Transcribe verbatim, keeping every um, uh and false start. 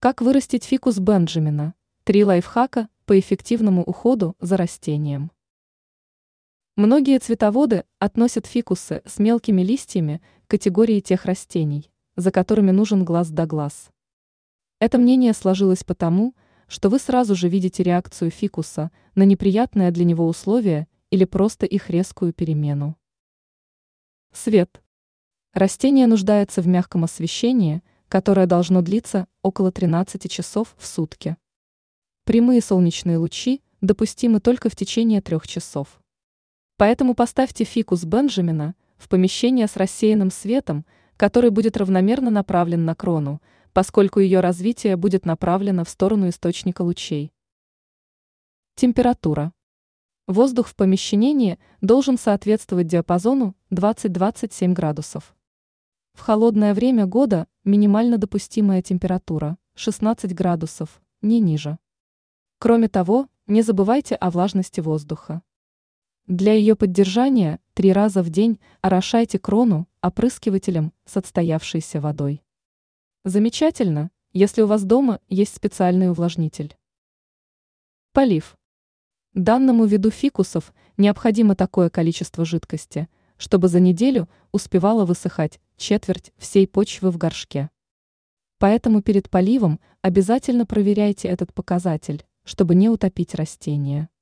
Как вырастить фикус Бенджамина? Три лайфхака по эффективному уходу за растением. Многие цветоводы относят фикусы с мелкими листьями к категории тех растений, за которыми нужен глаз да глаз. Это мнение сложилось потому, что вы сразу же видите реакцию фикуса на неприятное для него условие или просто их резкую перемену. Свет. Растение нуждается в мягком освещении, которое должно длиться около тринадцати часов в сутки. Прямые солнечные лучи допустимы только в течение трех часов. Поэтому поставьте фикус Бенджамина в помещение с рассеянным светом, который будет равномерно направлен на крону, поскольку ее развитие будет направлено в сторону источника лучей. Температура. Воздух в помещении должен соответствовать диапазону двадцать-двадцать семь градусов. В холодное время года минимально допустимая температура шестнадцать градусов, не ниже. Кроме того, не забывайте о влажности воздуха. Для ее поддержания три раза в день орошайте крону опрыскивателем с отстоявшейся водой. Замечательно, если у вас дома есть специальный увлажнитель. Полив. Данному виду фикусов необходимо такое количество жидкости, чтобы за неделю успевала высыхать четверть всей почвы в горшке. Поэтому перед поливом обязательно проверяйте этот показатель, чтобы не утопить растение.